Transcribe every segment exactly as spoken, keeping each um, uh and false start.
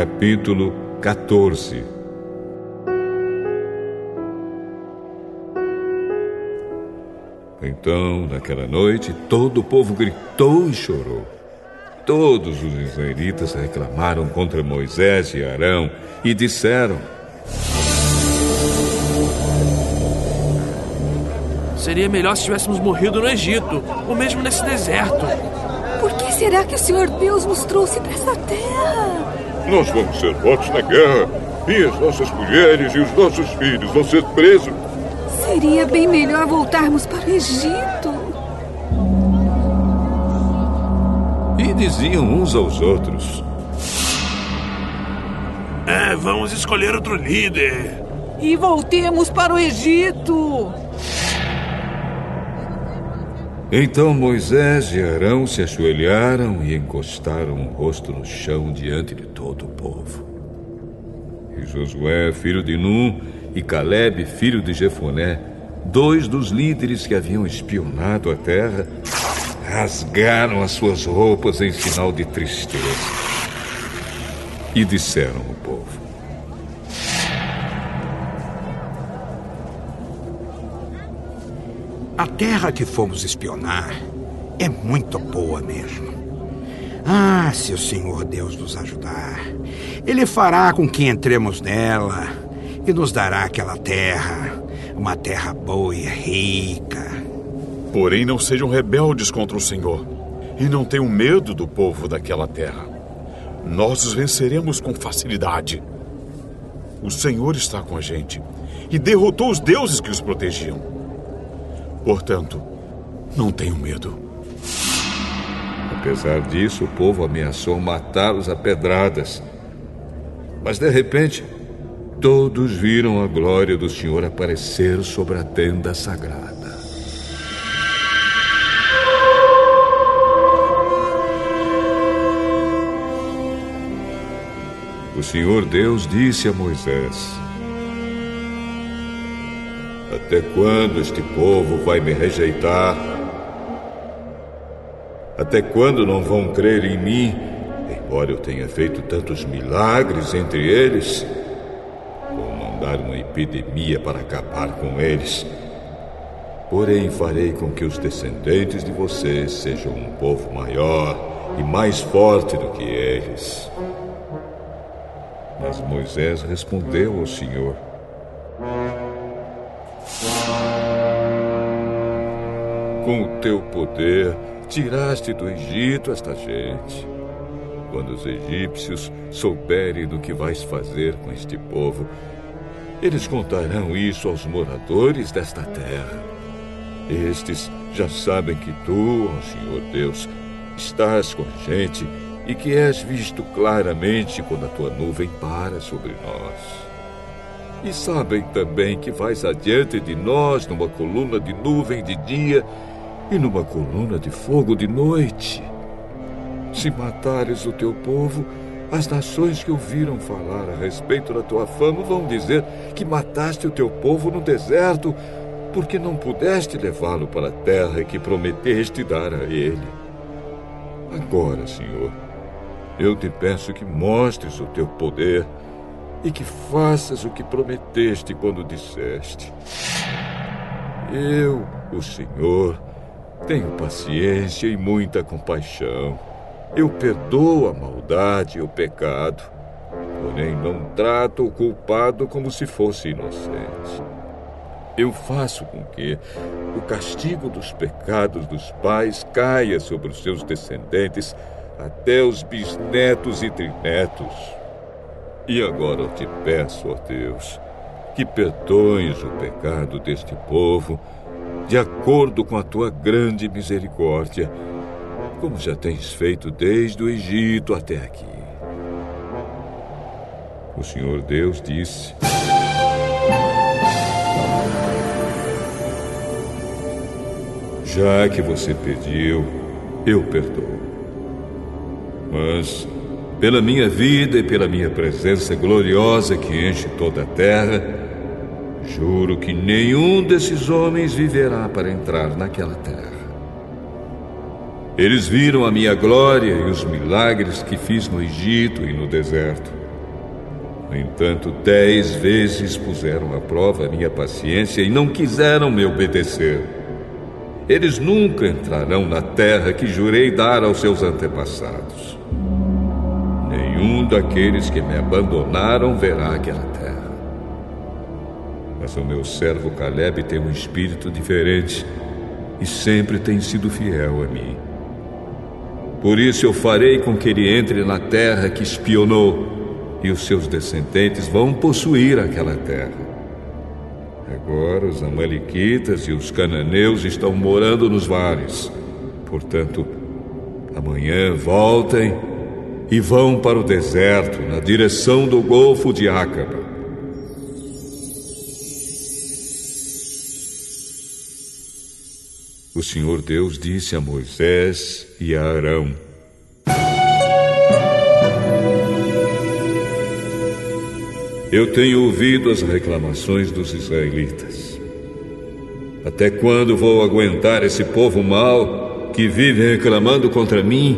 capítulo quatorze. Então, naquela noite, todo o povo gritou e chorou. Todos os israelitas reclamaram contra Moisés e Arão e disseram: seria melhor se tivéssemos morrido no Egito, ou mesmo nesse deserto. Por que será que o Senhor Deus nos trouxe para essa terra? Nós vamos ser mortos na guerra, e as nossas mulheres e os nossos filhos vão ser presos. Seria bem melhor voltarmos para o Egito. E diziam uns aos outros: É, vamos escolher outro líder. E voltemos para o Egito. Então Moisés e Arão se ajoelharam e encostaram o rosto no chão diante de todo o povo. E Josué, filho de Num, e Calebe, filho de Jefoné, dois dos líderes que haviam espionado a terra, rasgaram as suas roupas em sinal de tristeza e disseram ao povo: a terra que fomos espionar é muito boa mesmo. Ah, se o Senhor Deus nos ajudar, Ele fará com que entremos nela e nos dará aquela terra, uma terra boa e rica. Porém, não sejam rebeldes contra o Senhor e não tenham medo do povo daquela terra. Nós os venceremos com facilidade. O Senhor está com a gente e derrotou os deuses que os protegiam. Portanto, não tenham medo. Apesar disso, o povo ameaçou matá-los a pedradas. Mas, de repente, todos viram a glória do Senhor aparecer sobre a tenda sagrada. O Senhor Deus disse a Moisés: até quando este povo vai me rejeitar? Até quando não vão crer em mim, embora eu tenha feito tantos milagres entre eles? Vou mandar uma epidemia para acabar com eles. Porém, farei com que os descendentes de vocês sejam um povo maior e mais forte do que eles. Mas Moisés respondeu ao Senhor: com o teu poder, tiraste do Egito esta gente. Quando os egípcios souberem do que vais fazer com este povo, eles contarão isso aos moradores desta terra. Estes já sabem que tu, ó Senhor Deus, estás com a gente e que és visto claramente quando a tua nuvem para sobre nós. E sabem também que vais adiante de nós numa coluna de nuvem de dia e numa coluna de fogo de noite. Se matares o teu povo, as nações que ouviram falar a respeito da tua fama vão dizer que mataste o teu povo no deserto, porque não pudeste levá-lo para a terra que prometeste dar a ele. Agora, Senhor, eu te peço que mostres o teu poder e que faças o que prometeste quando disseste: eu, o Senhor, tenho paciência e muita compaixão. Eu perdoo a maldade e o pecado, porém não trato o culpado como se fosse inocente. Eu faço com que o castigo dos pecados dos pais caia sobre os seus descendentes até os bisnetos e trinetos. E agora eu te peço, ó Deus, que perdoes o pecado deste povo de acordo com a tua grande misericórdia, como já tens feito desde o Egito até aqui. O Senhor Deus disse: já que você pediu, eu perdoo. Mas, pela minha vida e pela minha presença gloriosa que enche toda a terra, juro que nenhum desses homens viverá para entrar naquela terra. Eles viram a minha glória e os milagres que fiz no Egito e no deserto. No entanto, dez vezes puseram à prova a minha paciência e não quiseram me obedecer. Eles nunca entrarão na terra que jurei dar aos seus antepassados. Nenhum daqueles que me abandonaram verá aquela terra. Mas o meu servo Caleb tem um espírito diferente e sempre tem sido fiel a mim. Por isso eu farei com que ele entre na terra que espionou, e os seus descendentes vão possuir aquela terra. Agora os amalequitas e os cananeus estão morando nos vales. Portanto, amanhã voltem e vão para o deserto, na direção do Golfo de Acaba. O Senhor Deus disse a Moisés e a Arão: Eu tenho ouvido as reclamações dos israelitas. Até quando vou aguentar esse povo mau que vive reclamando contra mim?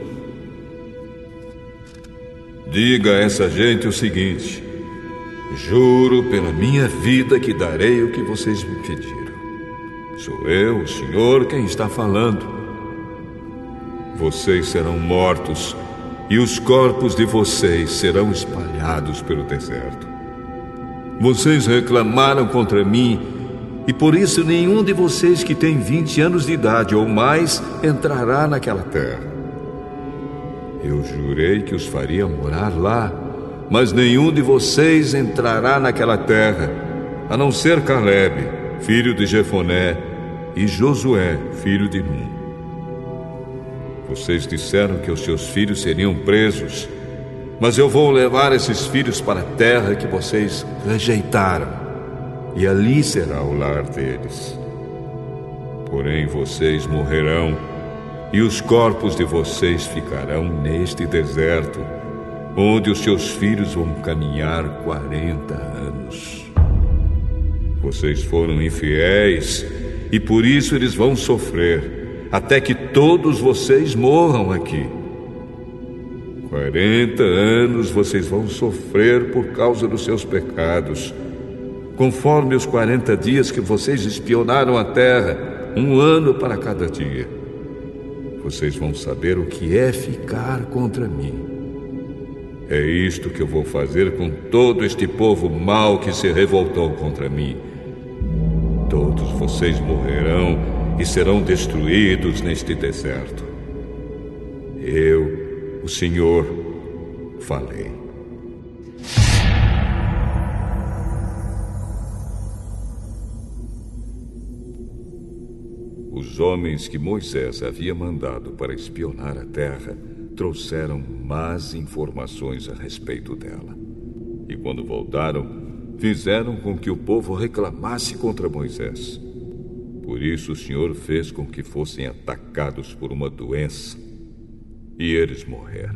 Diga a essa gente o seguinte: juro pela minha vida que darei o que vocês me pediram. Sou eu, o Senhor, quem está falando. Vocês serão mortos e os corpos de vocês serão espalhados pelo deserto. Vocês reclamaram contra mim, e por isso nenhum de vocês que tem vinte anos de idade ou mais entrará naquela terra. Eu jurei que os faria morar lá, mas nenhum de vocês entrará naquela terra, a não ser Caleb, filho de Jefoné, e Josué, filho de Num. Vocês disseram que os seus filhos seriam presos, mas eu vou levar esses filhos para a terra que vocês rejeitaram, e ali será o lar deles. Porém, vocês morrerão, e os corpos de vocês ficarão neste deserto, onde os seus filhos vão caminhar quarenta anos. Vocês foram infiéis, e por isso eles vão sofrer, até que todos vocês morram aqui. Quarenta anos vocês vão sofrer por causa dos seus pecados, conforme os quarenta dias que vocês espionaram a terra, um ano para cada dia. Vocês vão saber o que é ficar contra mim. É isto que eu vou fazer com todo este povo mau que se revoltou contra mim. Todos vocês morrerão e serão destruídos neste deserto. Eu, o Senhor, falei. Os homens que Moisés havia mandado para espionar a terra trouxeram más informações a respeito dela. E quando voltaram, fizeram com que o povo reclamasse contra Moisés. Por isso o Senhor fez com que fossem atacados por uma doença, e eles morreram.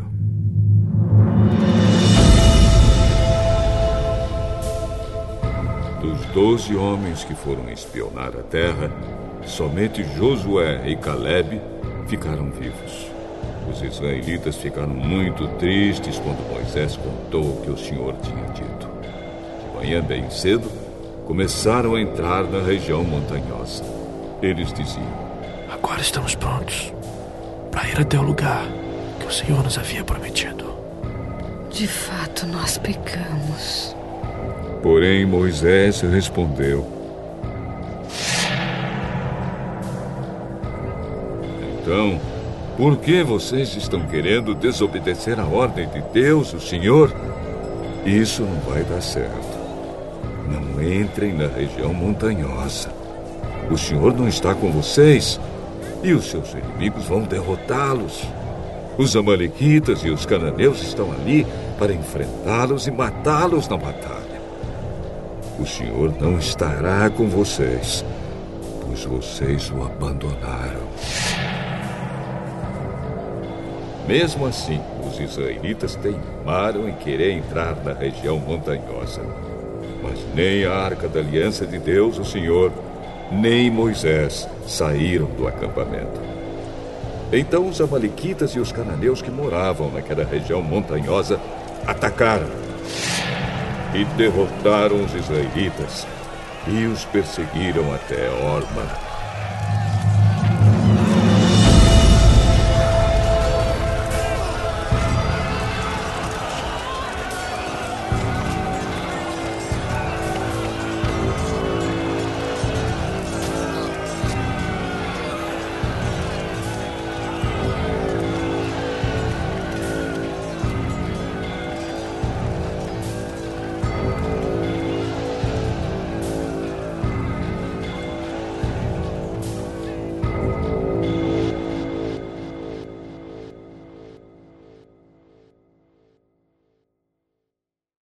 Dos doze homens que foram espionar a terra, somente Josué e Caleb ficaram vivos. Os israelitas ficaram muito tristes quando Moisés contou o que o Senhor tinha dito. De manhã bem cedo, começaram a entrar na região montanhosa. Eles diziam: agora estamos prontos para ir até o lugar que o Senhor nos havia prometido. De fato, nós pecamos. Porém, Moisés respondeu: então, por que vocês estão querendo desobedecer a ordem de Deus, o Senhor? Isso não vai dar certo. Não entrem na região montanhosa. O Senhor não está com vocês, e os seus inimigos vão derrotá-los. Os amalequitas e os cananeus estão ali para enfrentá-los e matá-los na batalha. O Senhor não estará com vocês, pois vocês o abandonaram. Mesmo assim, os israelitas teimaram em querer entrar na região montanhosa. Mas nem a Arca da Aliança de Deus, o Senhor, nem Moisés saíram do acampamento. Então os amalequitas e os cananeus que moravam naquela região montanhosa atacaram. e derrotaram os israelitas e os perseguiram até Horma.